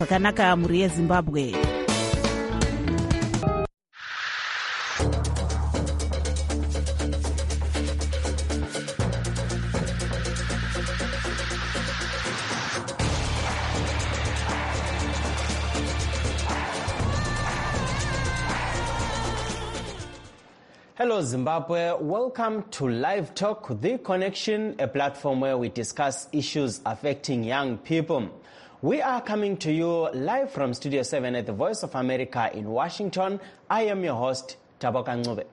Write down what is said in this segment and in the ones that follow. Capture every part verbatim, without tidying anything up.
Zvakanaka muri yeZimbabwe. Hello Zimbabwe, welcome to Live Talk, The Connection, a platform where we discuss issues affecting young people. We are coming to you live from Studio seven at the Voice of America in Washington. I am your host, Taboka Ncube.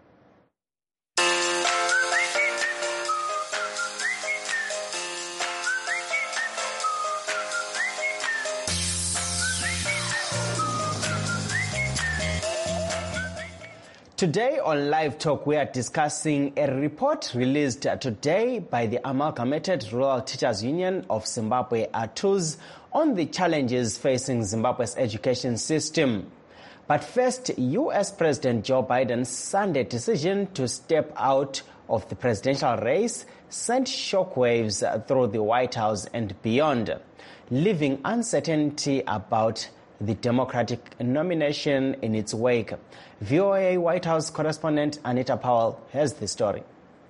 Today on Live Talk, we are discussing a report released today by the Amalgamated Rural Teachers Union of Zimbabwe, A T U Z, on the challenges facing Zimbabwe's education system. But first, U S President Joe Biden's Sunday decision to step out of the presidential race sent shockwaves through the White House and beyond, leaving uncertainty about the Democratic nomination in its wake. V O A White House correspondent Anita Powell has the story.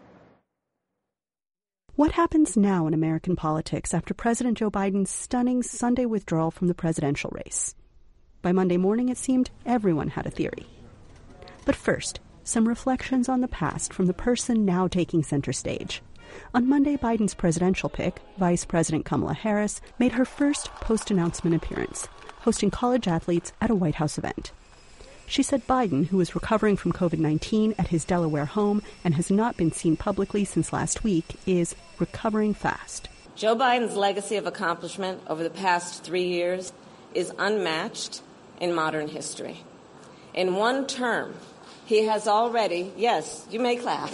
What happens now in American politics after President Joe Biden's stunning Sunday withdrawal from the presidential race? By Monday morning, it seemed everyone had a theory. But first, some reflections on the past from the person now taking center stage. On Monday, Biden's presidential pick, Vice President Kamala Harris, made her first post-announcement appearance, hosting college athletes at a White House event. She said Biden, who is recovering from COVID nineteen at his Delaware home and has not been seen publicly since last week, is recovering fast. Joe Biden's legacy of accomplishment over the past three years is unmatched in modern history. In one term, he has already, yes, you may clap.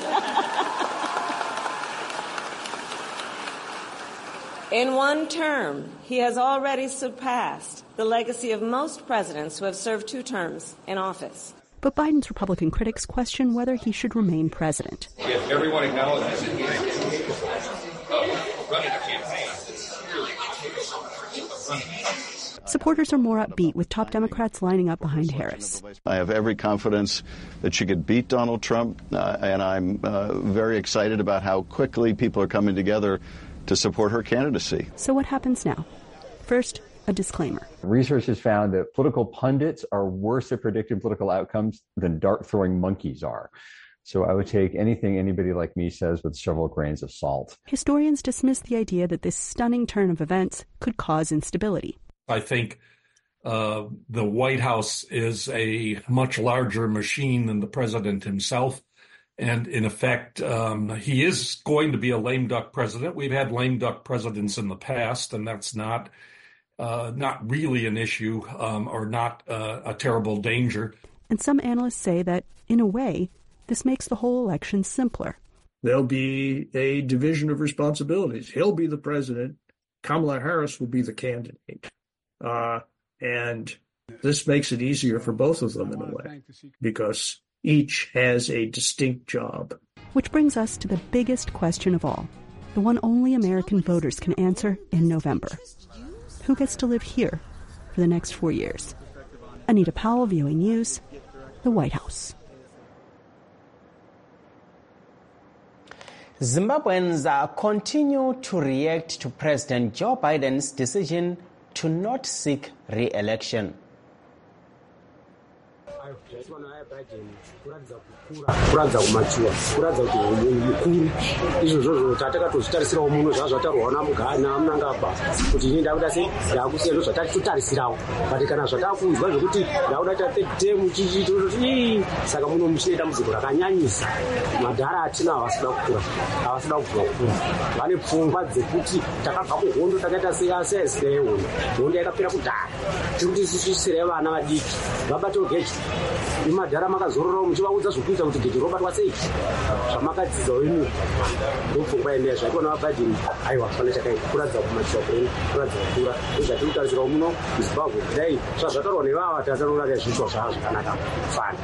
In one term, he has already surpassed the legacy of most presidents who have served two terms in office. But Biden's Republican critics question whether he should remain president. If everyone acknowledges it, uh, running a campaign, Supporters are more upbeat, with top Democrats lining up behind Harris. I have every confidence that she could beat Donald Trump, uh, and I'm uh, very excited about how quickly people are coming together to support her candidacy. So what happens now? First, a disclaimer. Research has found that political pundits are worse at predicting political outcomes than dart-throwing monkeys are. So I would take anything anybody like me says with several grains of salt. Historians dismiss the idea that this stunning turn of events could cause instability. I think uh, the White House is a much larger machine than the president himself. And in effect, um, he is going to be a lame duck president. We've had lame duck presidents in the past, and that's not uh, not really an issue um, or not uh, a terrible danger. And some analysts say that, in a way, this makes the whole election simpler. There'll be a division of responsibilities. He'll be the president. Kamala Harris will be the candidate. Uh, and this makes it easier for both of them in a way, because each has a distinct job. Which brings us to the biggest question of all, the one only American voters can answer in November. Who gets to live here for the next four years? Anita Powell, V O A News, the White House. Zimbabweans uh, continue to react to President Joe Biden's decision to not seek re-election. kuradza kumachiwa kuradza kuti mukuru izvo zvozvo tatakatozvitarisirawo muno zvazvatarohwana mugana munangabva kuti ini ndakuda sei ndakusiya ndo zvatatotarisirawo but kana zvatakuudzwa zvokuti ndakuda tatemu chichitoti saka muno muchine dambudziko rakanyanyisa madhara atina havasida kukura havasida kubva kukura vane pfungwa dzekuti takabva kuhondo takaita seasesika yehondo hondo yakapera kudhara tikuti isisisire vana vadiki vabatewo geji imadhara makazororawo muchivaudza zvokuita kuti geji robatwa sei zvamakadzidzawo imi ndopfungwa yendeya zvaitwa Biden aiwa fana chakaikuradza kumachiwa kureni kuradza kukura izvatiri kutarisirawo muno muzimbabwe kudai zvazvataurwa nevava tasanoona zviitwa zvava zvakanaka kufana.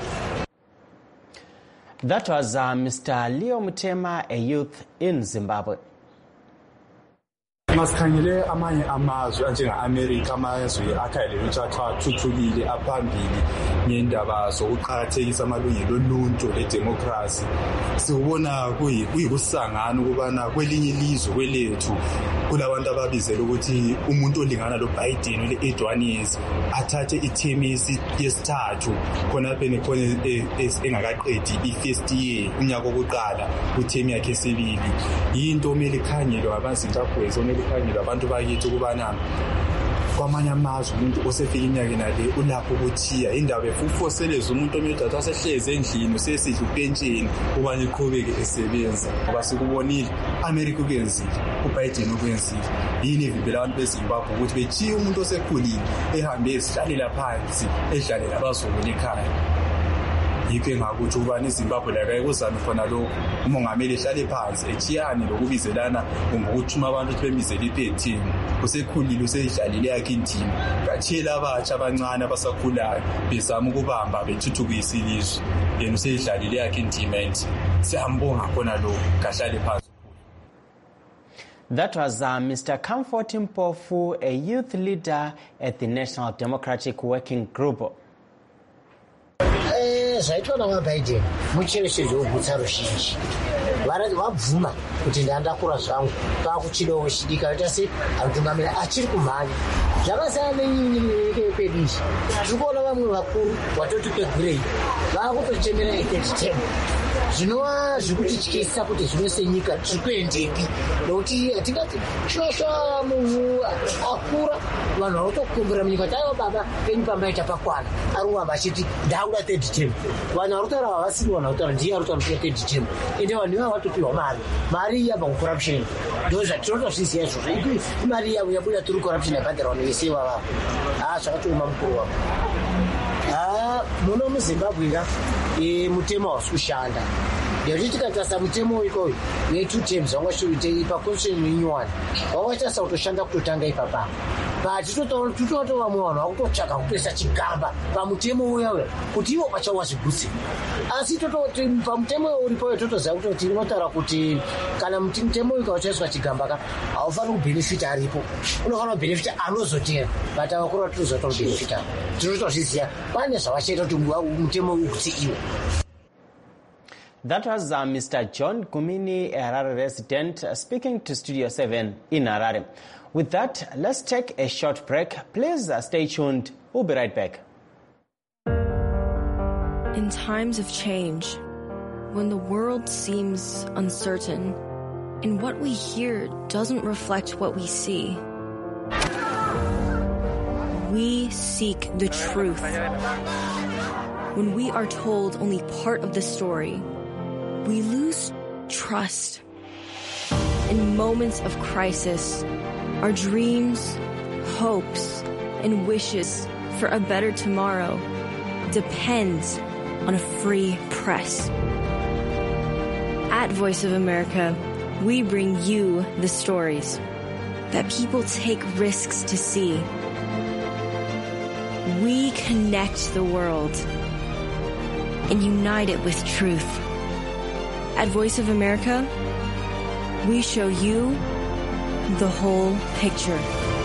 That was uh, Mister Leo Mutema, a youth in Zimbabwe. Masikhangele amanye amazwe anjenga-America amazwe akhayelelwe ukuthi athuthukile aphambili ngendaba zokuqakathekisa amalungelo oluntu ledemocracy. Siwubona kuyikusangana ukubana kwelinye ilizwe kwelethu kulabantu ababizela ukuthi umuntu olingana lo Biden ole eight one years athathe ithemi yesithathu khonapha nekhona engakaqedi i-first year unyaka wokuqala kuthemi yakhe esibili. Yinto omele ikhangelwe abazintabhwezi omele ikhangelwe abantu bakithi ukubana kwamanye amazwe umuntu osefika iminyaka nale ulapho ukuthiya indaba efufoseleza umuntu omele ukuthi asehleze endlini usesidla upentsheni ubani iqhubeke esebenza ngoba sikubonile America ukenzile uBiden ukwenzile. Yini evimbela abantu beZimbabwe ukuthi bethiye umuntu osekhulile ehambe esihlalela phansi edlalela abazukulu ekhaya. Yikho engakuthi ubani iZimbabwe la kayekuzame khona lokho umongameli ehlale phansi ethiyane lokubizelana ngokuthuma abantu ukuthi bemizele iphetini usekhulile useyidlalile yakhe indima kathiyela abatsha abancane abasakhulayo bezama ukubamba bethuthukisa ilizwe yena useyidlalile yakhe indima ethi siyambonga khona lokho kahlale phansi. That was uh, Mister Comfort Mpofu, a youth leader at the National Democratic Working Group. Zvaitwa navaBiden mucherechedzo wegutsa ruzhinji vabvuma kuti ndandakura zvangu taakuchidawo chidika aita se amutungamiri achiri kumhanya zvakasiyana nenyika yekwedushi. Tiri kuona vamwe vakuru watoti kwegirei vaakutochemera third term zvinova zvekutityisa kuti zvino senyika tiri kuendeki nokuti hatingati shosha munhu akura vanhu vakutokumbira munyika taiva baba penyu pambaita pakwana ari kuramba achiti ndauda third term. Vanhu vari kutaura havasiri vanhu vakutaura ndiye ari kutaura third term ende vanhu ivavo vatopiwa mari mari yabva kucorruption ndo zvatinotozviziva izvozvo ii imari yavo yabuda tiri corruption yabhadhara vanhu vese ivavavo ha zvakatouma mukuru wavo ha muno muZimbabwe ka mutemo hausi kushanda nekuti tikatarisa mutemo ikoyo we-two terms wangashuvite paconstitution renewal wangatarisa kutoshanda kutotanga ipapa but titotoona vamwe vanhu vakutotsvaga kutoisa chigamba pamutemo uyoyo kuti ivo pachawo vazvigutse asi tototi pamutemo uripoyo totoziva kutoti unotaura kuti kana mutemo uyu kauchaiswa chigamba ka haufaniri kubhenefita aripo unofanira kubhenefita anozotera but avakuru vatitoziva kuti kubhenefita tinotozviziva pane zvavachaita kuti mutemo uyu kuti iwo. That was uh, Mister John Gumini, a Harare resident, uh, speaking to Studio seven in Harare. With that, let's take a short break. Please uh, stay tuned. We'll be right back. In times of change, when the world seems uncertain and what we hear doesn't reflect what we see, we seek the truth. When we are told only part of the story, we lose trust. In moments of crisis, our dreams, hopes, and wishes for a better tomorrow depends on a free press. At Voice of America, we bring you the stories that people take risks to see. We connect the world and unite it with truth. At Voice of America, we show you the whole picture.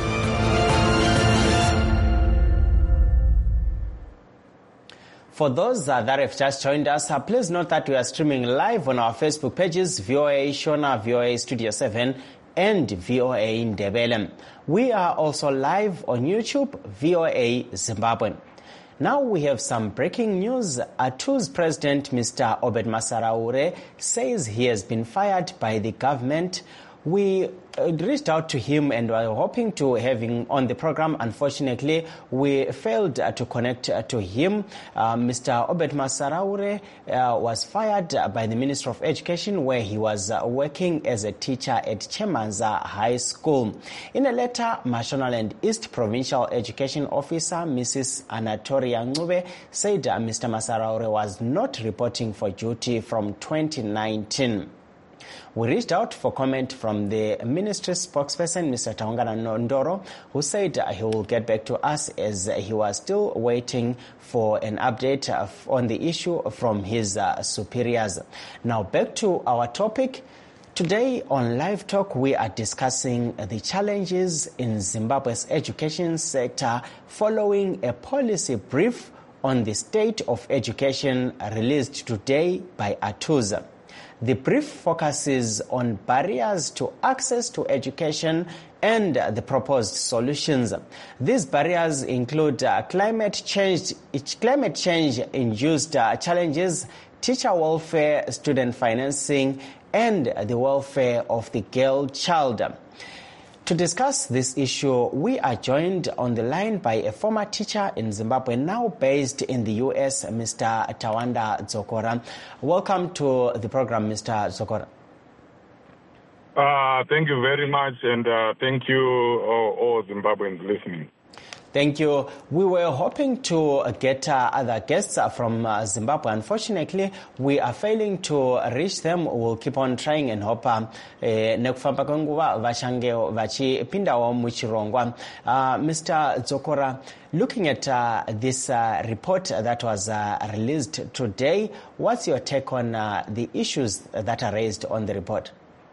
For those uh, that have just joined us, uh, please note that we are streaming live on our Facebook pages, V O A Shona, V O A Studio seven, and V O A Ndebele. We are also live on YouTube, V O A Zimbabwe. Now we have some breaking news. A T U's president, Mister Obed Masaraure, says he has been fired by the government. We reached out to him and were hoping to have him on the program. Unfortunately, we failed to connect to him. Uh, Mister Obed Masaraure uh, was fired by the Ministry of Education, where he was uh, working as a teacher at Chemanza High School. In a letter, Mashonaland East Provincial Education Officer, Missus Anatoria Ncube, said uh, Mister Masaraure was not reporting for duty from twenty nineteen. We reached out for comment from the ministry spokesperson, Mister Taungana Nondoro, who said he will get back to us as he was still waiting for an update on the issue from his uh, superiors. Now back to our topic. Today on Live Talk, we are discussing the challenges in Zimbabwe's education sector following a policy brief on the state of education released today by ATUZ. The brief focuses on barriers to access to education and the proposed solutions. These barriers include uh, climate change, climate change-induced uh, challenges, teacher welfare, student financing, and the welfare of the girl child. To discuss this issue, we are joined on the line by a former teacher in Zimbabwe, now based in the U S, Mister Tawanda Dzokora. Welcome to the program, Mister Dzokora. Uh, thank you very much, and uh, thank you all, all Zimbabweans listening. Thank you. We were hoping to get uh, other guests from uh, Zimbabwe. Unfortunately, we are failing to reach them. We'll keep on trying and hope nekufamba kwenguva vachange vachipindawo muchirongwa. Mister Dzokora, looking at uh, this uh, report that was uh, released today, what's your take on uh, the issues that are raised on the report?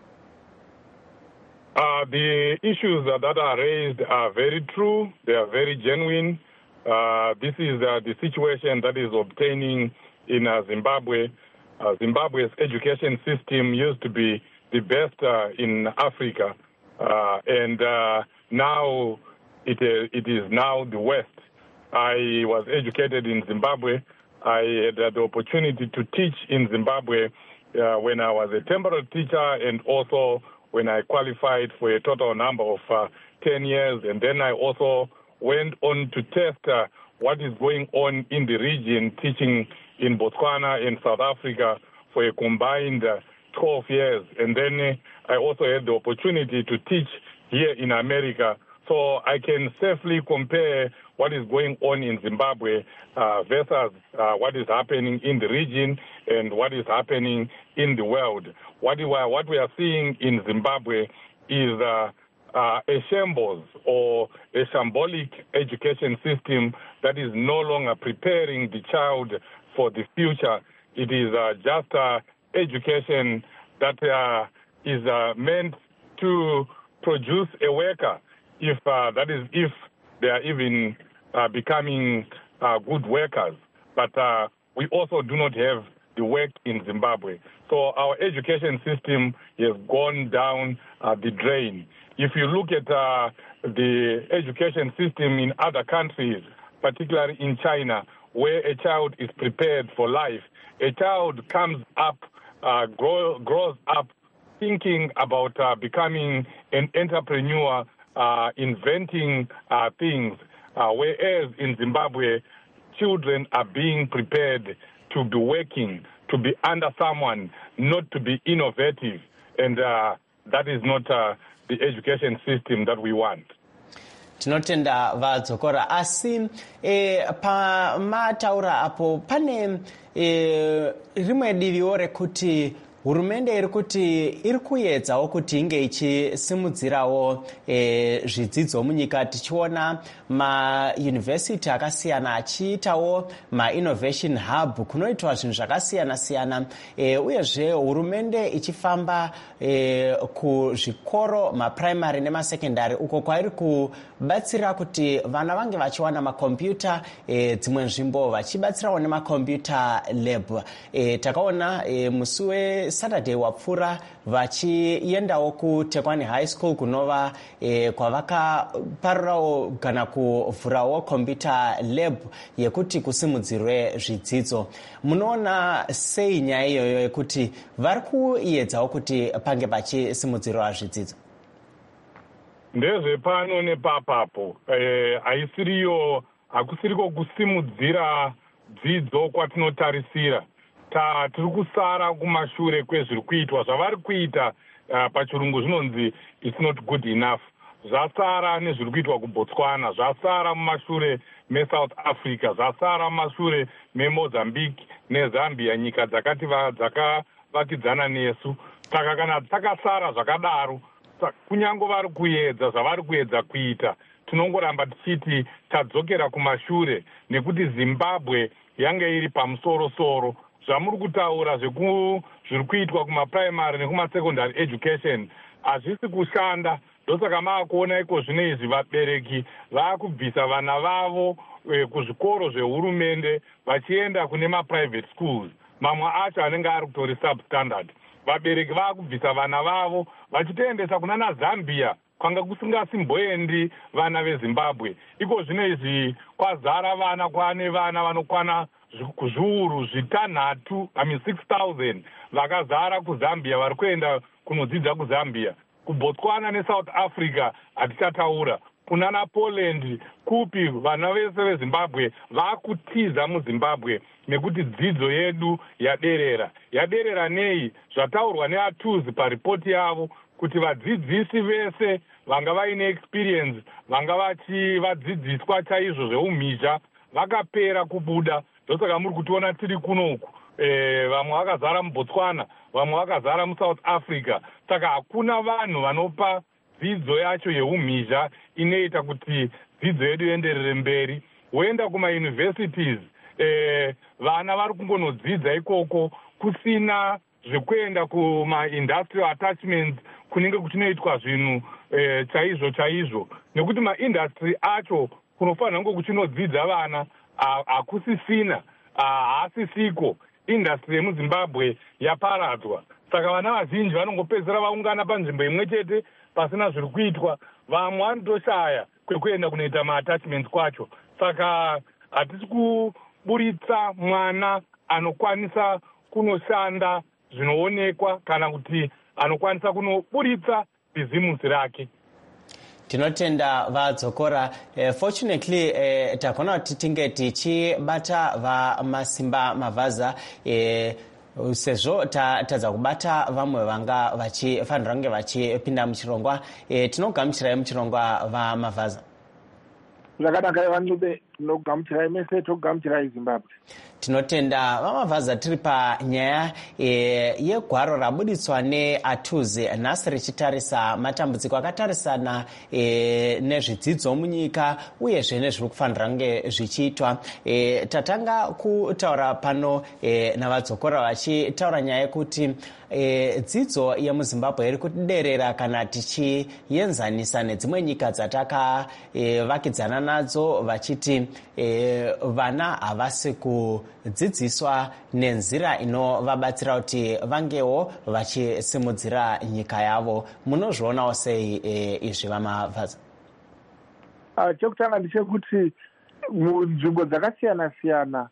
Uh, the issues that, that are raised are very true. They are very genuine. Uh, this is uh, the situation that is obtaining in uh, Zimbabwe. Uh, Zimbabwe's education system used to be the best uh, in Africa, uh, and uh, now it, uh, it is now the worst. I was educated in Zimbabwe. I had the opportunity to teach in Zimbabwe uh, when I was a temporary teacher, and also when I qualified for a total number of uh, ten years. And then I also went on to test uh, what is going on in the region, teaching in Botswana and South Africa for a combined uh, twelve years. And then uh, I also had the opportunity to teach here in America. So I can safely compare what is going on in Zimbabwe uh, versus uh, what is happening in the region and what is happening in the world. What we are, what we are seeing in Zimbabwe is uh, uh, a shambles or a shambolic education system that is no longer preparing the child for the future. It is uh, just uh, education that uh, is uh, meant to produce a worker, if uh, that is, if they are even uh, becoming uh, good workers. But uh, we also do not have the work in Zimbabwe. So our education system has gone down uh, the drain. If you look at uh, the education system in other countries, particularly in China, where a child is prepared for life, a child comes up, uh, grow, grows up thinking about uh, becoming an entrepreneur, uh, inventing uh, things, uh, whereas in Zimbabwe, children are being prepared to be working, to be under someone, not to be innovative. And uh, that is not uh, the education system that we want. Tinotenda Vadzokora. Asi eh, pa mataura apo pane eh, rimwe diviwo rekuti hurumende iri kuti iri kuedzawo kuti inge ichisimudzirawo e, zvidzidzo munyika, tichiona mayunivhesiti akasiyana achiitawo mainnovation hub kunoitwa zvinhu zvakasiyana siyana, e, uyezve hurumende ichifamba e, kuzvikoro maprimary nemasekendari uko kwairi kubatsira kuti vana vange vachiwana makombiyuta, e, dzimwe nzvimbo vachibatsirawo nemakombiyuta lab. E, takaona e, musi we Saturday wapfura vachiendawo kuTekwani High School kunova e, kwavakaparirawo kana kuvhurawo computer lab yekuti kusimudzirwe zvidzidzo. Munoona sei nyaya iyoyo yekuti vari kuedzawo kuti pange pachisimudzirwa zvidzidzo? Ndezve pano nepapapo eh, haisiriyo hakusiriko kusimudzira dzidzo kwatinotarisira. Ta tiri kusara kumashure kwezviri kuitwa zvavari kuita uh, pachirungu zvinonzi it's not good enough. Zvasara nezviri kuitwa kuBotswana, zvasara mumashure meSouth Africa, zvasara mumashure meMozambique neZambia, nyika dzakati dzakavakidzana nesu. Saka kana takasara zvakadaro, kunyange vari kuedza zvavari kuedza kuita, tinongoramba tichiti tadzokera kumashure, nekuti Zimbabwe yange iri pamusoro soro. zvamuri kutaura zviri kuitwa kumaprimary nekumasecondary education hazvisi kushanda. Ndosaka maakuona iko zvino izvi vabereki vaakubvisa vana vavo e, kuzvikoro zvehurumende vachienda kune maprivate schools, mamwe acho anenge ari kutori substandard. Vabereki vaakubvisa vana vavo vachitoendesa kuna naZambia kwanga kusingasimboendi vana veZimbabwe. Iko zvino izvi kwazara vana, kwane vana vanokwana kuzviuru zvitanhatu, I mean six thousand vakazara kuZambia vari kuenda kunodzidza kuZambia. KuBotswana neSouth Africa hatichataura. Kuna naPoland kupi vana vese veZimbabwe vaakutiza muZimbabwe nekuti dzidzo yedu yaderera. Yaderera nei? Zvataurwa neAtuzi paripoti yavo kuti vadzidzisi vese vanga vaine experience, vanga vachi vadzidziswa chaizvo zveumhizha vakapera kubuda. Ndosaka muri kutiona tiri kunoku. E, vamwe vakazara muBotswana, vamwe vakazara muSouth Africa. Saka hakuna vanhu vanopa dzidzo yacho yeumhizha inoita kuti dzidzo yedu ienderere mberi. Woenda kumauniversities, e, vana vari kungonodzidza ikoko kusina zvekuenda kuma-industrial attachments kunenge kuchinoitwa zvinhu e, chaizvo chaizvo. Nekuti maindustry acho kunofanira kunge kuchinodzidza vana hakusisina, haasisiko. Industry yemuZimbabwe yaparadzwa. Saka vana vazhinji vanongopedzera vaungana panzvimbo imwe chete pasina zviri kuitwa. Vamwe vanotoshaya kwekuenda kunoita ma-attachments kwacho. Saka hatisi kuburitsa mwana anokwanisa kunoshanda zvinoonekwa kana kuti anokwanisa kunoburitsa bhizimusi rake. Tinotenda vadzokora. Uh, fortunately uh, takona kuti tinge tichibata vamasimba mavhaza uh, sezvo tadza kubata vamwe vanga vachifanira kunge vachipinda muchirongwa. Uh, tinogamuchirai muchirongwa vamavhaza. Zvakanaka vanube, tinogamuchirai mese, togamuchirai Zimbabwe. Tinotenda vamavhaza tiri panyaya e, yegwaro rabuditswa neAtuzi nhasi richitarisa matambudziko akatarisana e, nezvidzidzo munyika uyezve nezviri kufanira kunge zvichiitwa. E, tatanga kutaura pano e, navadzokora vachitaura nyaya yekuti e, dzidzo yemuZimbabwe iri kuderera kana tichienzanisa nedzimwe nyika dzatakavakidzana e, nadzo, vachiti e, vana havasi ku dzidziswa nenzira inovabatsira kuti vangewo vachisimudzira nyika yavo. Munozvionawo sei e, izvi vamavhaza? Uh, chekutanga ndechekuti munzvimbo dzakasiyana siyana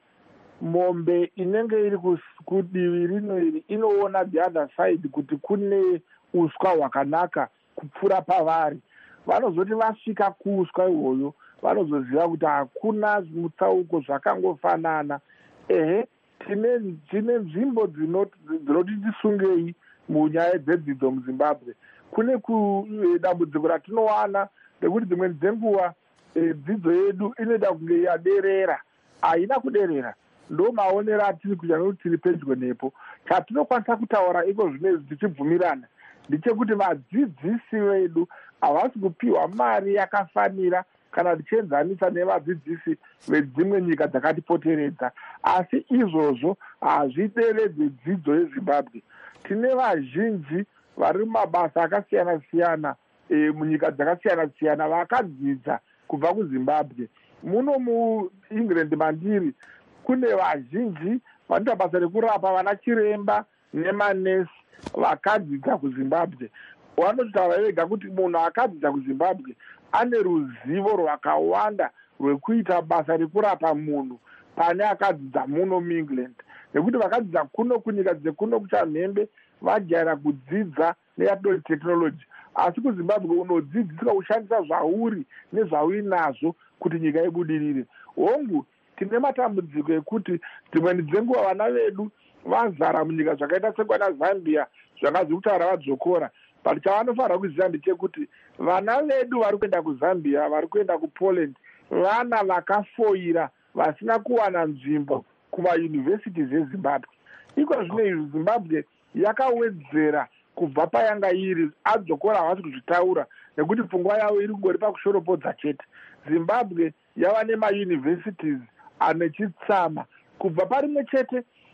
mombe inenge iri kudivi rino iri inoona the other side kuti kune uswa hwakanaka kupfuura pavari. Vanozoti vasvika kuuswa ihwoyo vanozoziva kuti hakuna mutsauko zvakangofanana. Ehe, tine tine nzvimbo dzinoti tisungei munyaya dzedzidzo muZimbabwe. Kune dambudziko ratinowana rekuti dzimweni dzenguva e, dzidzo yedu inoda kunge yaderera, haina kuderera. Ndo maonero atiri kuita nekuti tiri pedyo nepo. Chatinokwanisa kutaura iko zvinezvi tichibvumirana ndechekuti vadzidzisi vedu havasi kupiwa mari yakafanira kana tichienzanisa nevadzidzisi vedzimwe nyika dzakatipoteredza. Asi izvozvo hazvideredze dzidzo yeZimbabwe. Tine vazhinji vari mumabasa akasiyana siyana e, munyika dzakasiyana siyana vakadzidza kubva kuZimbabwe. Muno muEngland mandiri kune vazhinji vanoita basa rekurapa vana chiremba nemanesi vakadzidza kuZimbabwe. Vanotaura vega kuti munhu akadzidza kuZimbabwe ane ruzivo rwakawanda rwekuita basa rekurapa munhu pane akadzidza muno muEngland, nekuti vakadzidza kuno kunyika dzekuno kuchamhembe vajaira kudzidza neyatoti technology. Asi kuZimbabwe unodzidziswa kushandisa zvauri nezvauinazvo kuti nyika ibudirire. Hongu tine matambudziko ekuti dzimweni dzenguva vana vedu vazara munyika zvakaita sekwana Zambia zvakazi kutaura vadzokora. But chavanofanira kuziva ndechekuti vana vedu vari kuenda kuZambia, vari kuenda kuPoland, vana vakafoira vasina kuwana nzvimbo kumayunivhesiti zeZimbabwe. Iko zvino izvi Zimbabwe yakawedzera kubva payanga iri. Adzokora havasi kuzvitaura nekuti pfungwa yavo iri kungori pakushoropodza chete. Zimbabwe yava nemayunivhesitis ane chitsama kubva parimwe chete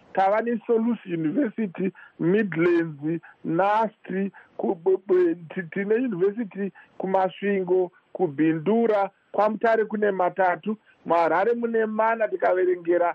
tava neSolusi University, Midlands, Nasti, tine university kuMasvingo, kuBhindura, kwaMutare kune matatu, muHarare mune mana tikaverengera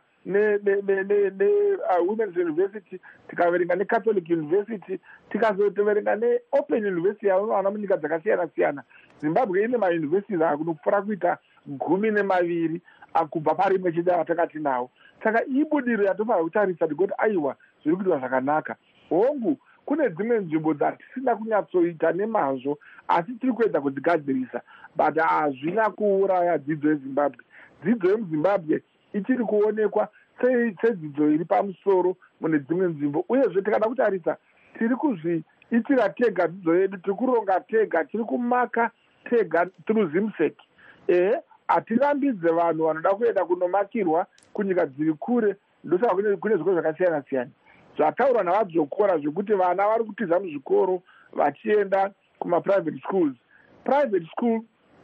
neWomen's University, tikaverenga neCatholic University, tikazotoverenga neOpen University yavana munyika dzakasiyana siyana. Zimbabwe ine mauniversities akunopfuura kuita gumi nemaviri akubva parimwe chete atakati nawo. Saka ibudiro yatofanira kutarisa ndikuti aiwa zviri kuitwa zvakanaka. Hongu kune dzimwe nzvimbo dzatisina kunyatsoita nemazvo asi tiri kuedza kudzigadzirisa, but hazvina kuuraya dzidzo yeZimbabwe. Dzidzo yemuZimbabwe ichiri kuonekwa sedzidzo iri pamusoro mune dzimwe nzvimbo, uyezve tikada kutarisa tiri kuzviitira tega dzidzo yedu, tiri kuronga tega, tiri kumaka tega through ZIMSEC. ehe hatirambidze vanhu vanoda kuenda kunomakirwa kunyika dziri kure, ndosaka kune zvikoro zvakasiyana siyana zvataurwa navadzokora zvekuti vana vari kutiza muzvikoro vachienda kumaprivate schools. Private school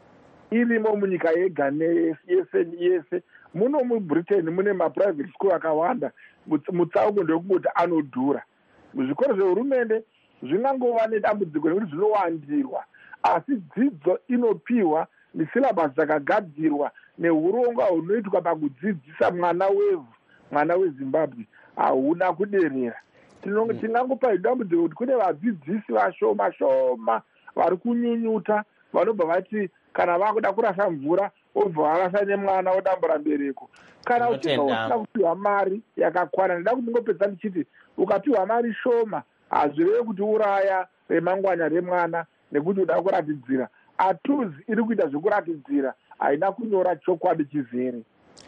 irimo munyika yega yese yese. Muno muBritain mune maprivate school akawanda, mutsauko ndekungoti anodhura. Zvikoro zvehurumende zvinangova nedambudziko nekuti zvinowandirwa, asi dzidzo inopiwa nesyllabus dzakagadzirwa neurongwa hunoitwa pakudzidzisa mwana wevhu, mwana weZimbabwe hauna kuderera. Tingangopa dambudziko kuti kune vadzidzisi vashoma shoma vari kunyunyuta, vanobva vati kana vakuda kurasa mvura obva varasa nemwana odambura mbereko. Kana uchinga usina kupiwa mari yakakwana, ndida kuti ndingopedza ndichiti ukapiwa mari shoma hazvireve kuti uraya remangwana remwana nekuti uda kuratidzira. Atuzi iri kuita zvekuratidzira, haina kunyora chokwadi chizere.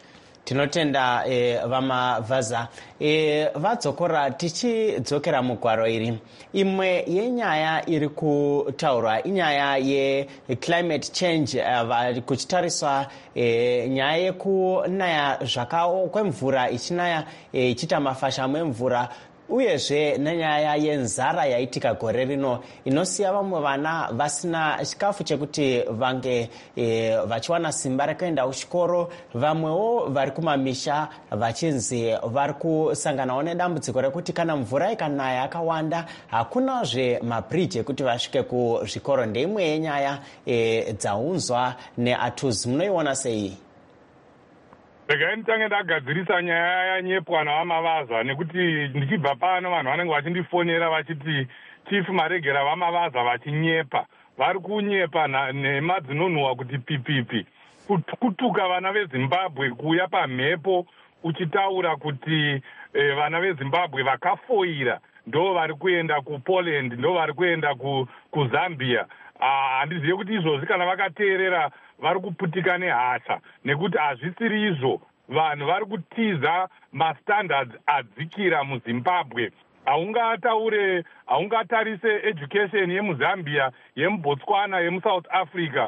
Tinotenda eh, vamavhaza eh, vadzokora tichidzokera mugwaro iri. Imwe yenyaya iri kutaurwa inyaya yeclimate change, uh, kuchitariswa eh, nyaya yekunaya zvakawo kwemvura ichinaya ichiita eh, mafashamu emvura, uyezve nenyaya yenzara yaitika gore rino inosiya vamwe vana vasina chikafu chekuti vange e, vachiwana simba rekuenda kuchikoro, vamwewo vari kumamisha vachinzi vari kusanganawo nedambudziko rekuti kana mvura ikanaya yakawanda hakunazve mabridge ekuti vasvike kuzvikoro. Ndeimwe yenyaya e, dzaunzwa neAtuzi. Munoiona sei? Regai nditange ndagadzirisa nyaya yanyepwa navamavaza, nekuti ndichibva pano vanhu vanenge vachindifonera vachiti chief maregera vamavaza vachinyepa, vari kunyepa nhema dzinonhuhwa kuti pipipi, kutuka vana veZimbabwe, kuuya pamhepo uchitaura kuti eh, vana veZimbabwe vakafoira ndo vari kuenda kuPoland, ndo vari kuenda kuZambia. Handizive kuti izvozvi kana vakateerera vari kuputika nehasha, nekuti hazvisiri izvo. Vanhu vari kutiza mastandards adzikira muZimbabwe. Haungataure, haungatarise education yemuZambia, yemuBotswana, yemuSouth Africa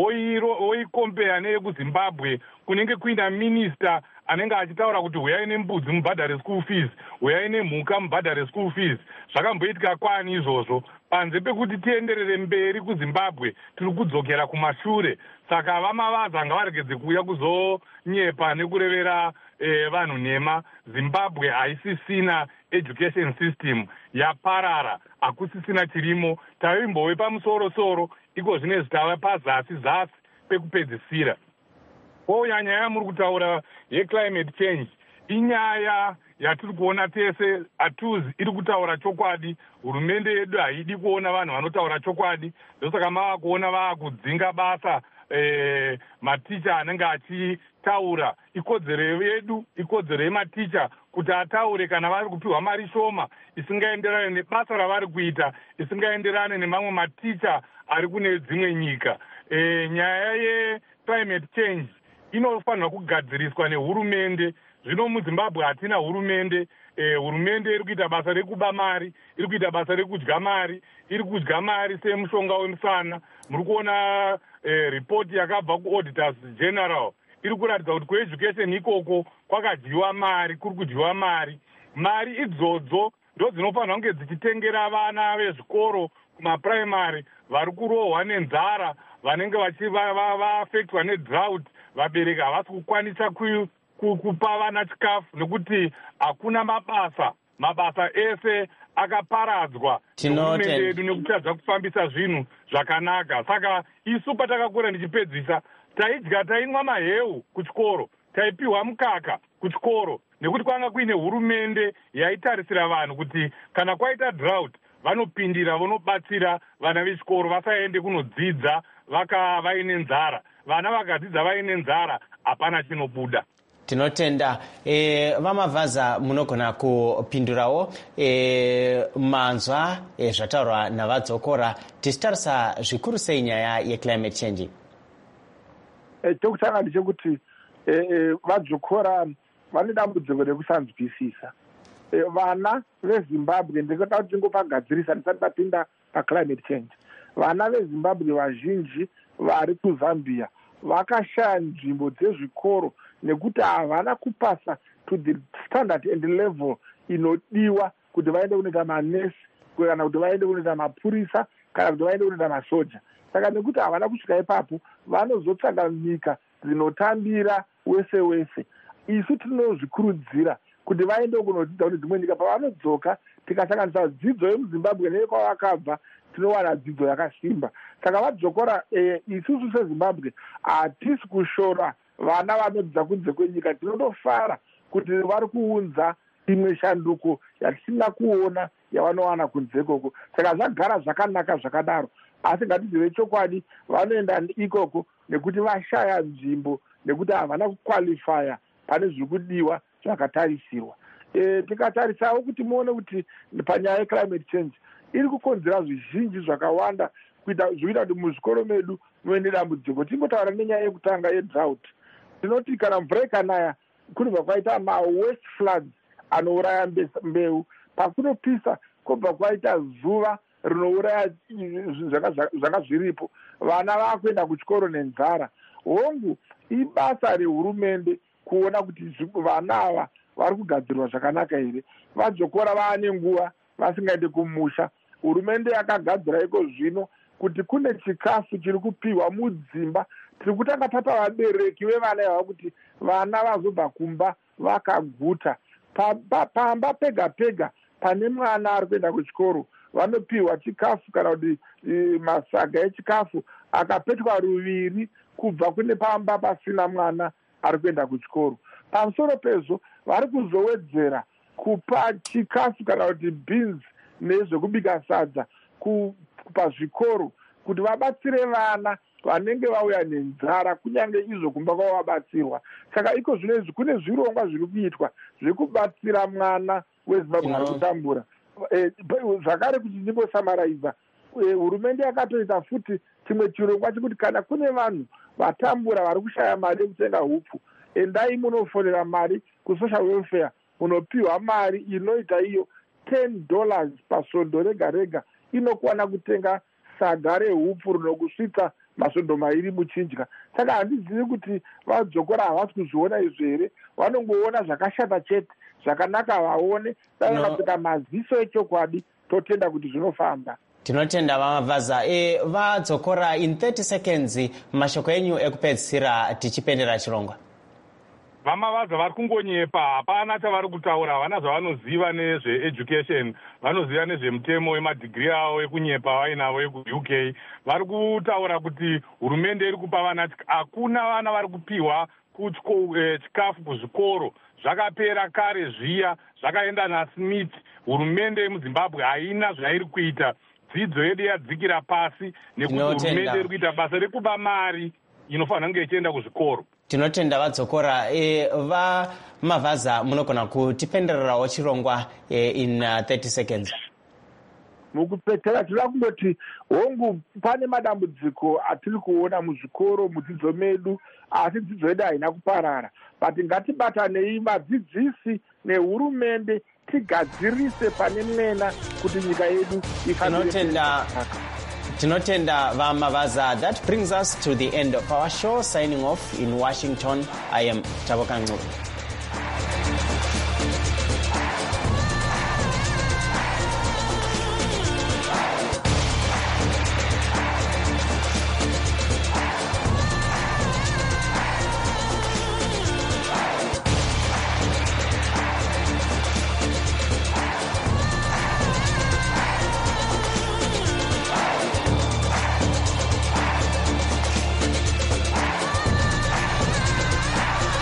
woikompeya neyekuZimbabwe, kunenge kuina minister anenge achitaura kuti huyai nembudzi mubhadhare school fees, huyai nemhuka mubhadhare school fees. Zvakamboitika kwani izvozvo. Panze pekuti tienderere mberi kuZimbabwe tiri kudzokera kumashure. Saka vamavaza ngavaregedze kuuya kuzonyepa nekurevera eh, vanhu nhema. Zimbabwe haisisina education system, yaparara, hakusisina chirimo. Tavimbowe pamusoro-soro, iko zvinezvi tava pazasi zasi pekupedzisira. Ouya nyaya yamuri kutaura yeclimate change inyaya yatiri kuona tese. Atuzi iri kutaura chokwadi, hurumende yedu haidi kuona vanhu vanotaura chokwadi, ndosaka mava kuona vava kudzinga basa eh, maticha anenge achitaura. Ikodzero yedu, ikodzero yematicha kuti ataure kana vari kupiwa mari shoma isingaenderane nebasa ravari kuita, isingaenderane nemamwe maticha ari kune dzimwe nyika. Eh, nyaya yeclimate change inofanirwa kugadziriswa nehurumende. Zvino muZimbabwe hatina hurumende. Eh, hurumende iri kuita basa rekuba mari, iri kuita basa rekudya mari, iri kudya mari semushonga wemusana. Muri kuona eh, ripoti yakabva kuAuditors General iri kuratidza kuti kueducation ikoko kwakadyiwa mari, kuri kudyiwa mari. Mari idzodzo ndo dzinofanirwa kunge dzichitengera vana vezvikoro kumaprimary vari kurohwa nenzara, vanenge vaafektwa nedrought, vabereki havasi kukwanisa kupa vana chikafu nekuti hakuna mabasa mabasa ese akaparadzwa nehurumende yedu nekutadza kufambisa zvinhu zvakanaka. Saka isu patakakura ndichipedzisa taidya tainwa maheu kuchikoro, taipiwa mukaka kuchikoro, nekuti kwanga kuine hurumende yaitarisira vanhu kuti kana kwaita drought vanopindira vonobatsira vana vechikoro vasaende kunodzidza vaka vaine nzara. Vana vakadzidza vaine nzara hapana chinobuda. Tinotenda e, vamavhaza munogona kupindurawo e, manzwa e, zvataurwa navadzokora tichitarisa zvikuru sei nyaya yeclimate change. E, chokutanga ndechekuti e, e, vadzokora vane dambudziko rekusanzwisisa. E, vana vezimbabwe ndikada kuti tingopagadzirisa ndisati tapinda paclimate change. Vana vezimbabwe vazhinji vari kuzambia vakashaya nzvimbo dzezvikoro nekuti havana kupasa to the standard and level inodiwa kuti vaende kunoita manesi kana kuti vaende kunoita mapurisa kana kuti vaende kunoita masoja. Saka nekuti havana kusvika ipapo vanozotsvaga nyika dzinotambira wese wese. Isu tinozvikurudzira kuti vaende kunodzidza kune dzimwe nyika. Pavanodzoka tikasanganisa dzidzo yemuzimbabwe neyekwavakabva tinowana dzidzo yakasimba. Saka vadzokora e, isusu sezimbabwe hatisi kushora vana vanodzidza kunze kwenyika. Tinotofara kuti vari kuunza imwe shanduko yatisina kuona yavanowana kunze ikoko. Saka zvagara zvakanaka zvakadaro, asi ngatizive chokwadi vanoenda ikoko nekuti vashaya nzvimbo nekuti havana kukwalifaya pane zviri kudiwa zvakatarisirwa. E, tikatarisawo kuti muone kuti panyaya yeclimate change iri kukonzera zvizhinji zvakawanda kuita zvinoita kuti muzvikoro medu muende dambudziko. Tingotaura nenyaya yekutanga yedrought. Tinoti kana mvura ikanaya kunobva kwaita mawest floods anouraya mbeu. Pakunopisa kwobva kwaita zuva rinouraya zvanga zviripo. Vana vakuenda kuchikoro nenzara. Hongu ibasa rehurumende kuona kuti vana ava vari kugadzirwa zvakanaka here. Vadzokora vaane nguva vasingaende kumusha. Hurumende yakagadzira iko zvino kuti kune chikafu chiri kupiwa mudzimba. Tiri kutanga tapa vabereki vevana ivava kuti vana vazobva kumba vakaguta. Pamba pa, pa, pega pega pane mwana ari kuenda kuchikoro vanopiwa chikafu kana kuti e, masaga echikafu akapetwa ruviri kubva kune pamba pasina mwana ari kuenda kuchikoro. Pamusoro pezvo vari kuzowedzera kupa chikafu kana kuti beans nezvekubika sadza pazvikoro kuti vabatsire vana vanenge vauya nenzara kunyange izvo kumba kwavo vabatsirwa. Saka iko zvinezvi kune zvirongwa zviri kuitwa zvekubatsira mwana wezimbabwe ari kutambura. E, zvakare kuti ndingosamaraiza, e, hurumende yakatoita futi chimwe chirongwa chekuti kana kune vanhu vatambura vari kushaya mari yekutenga hupfu, endai munofonera mari kusocial welfare munopiwa mari inoita iyo ten dollars pasondo rega rega inokwana kutenga saga rehupfu rinokusvitsa masondo mairi muchinja. Saka handizivi kuti vadzokora havasi kuzviona izvo here, vanongoona zvakashata chete, zvakanaka vaone vakapfeka maziso echokwadi totenda kuti zvinofamba. Tinotenda vamavhaza. E, vadzokora in thirty seconds mashoko enyu ekupedzisira tichipendera chirongwa. Vamavhaza vari kungonyepa, hapana chavari kutaura, havana zvavanoziva nezveeducation, vanoziva nezvemutemo wemadhigiri avo ekunyepa vainavo eku-U K. Vari kutaura kuti hurumende iri kupa vana, hakuna vana vari kupiwa chikafu kuzvikoro. Zvakapera kare zviya, zvakaenda naSmith. Hurumende yemuZimbabwe haina zvairi kuita. Dzidzo yedu yadzikira pasi nekuti hurumende iri kuita basa rekuba mari inofanira kunge ichienda kuzvikoro. Tinotenda vadzokora. E, vamavhaza munogona kutipendererawo chirongwa e, in uh, thirty seconds. Mukupetera tinoda kungoti hongu pane madambudziko atiri kuona muzvikoro mudzidzo medu, asi dzidzo yedu haina kuparara. But ngatibatanei madzidzisi nehurumende tigadzirise pane mwena kuti nyika yedu ifambire. Tinotenda vamavhaza. That brings us to the end of our show. Signing off in Washington, I am Tavoka Ngcubo.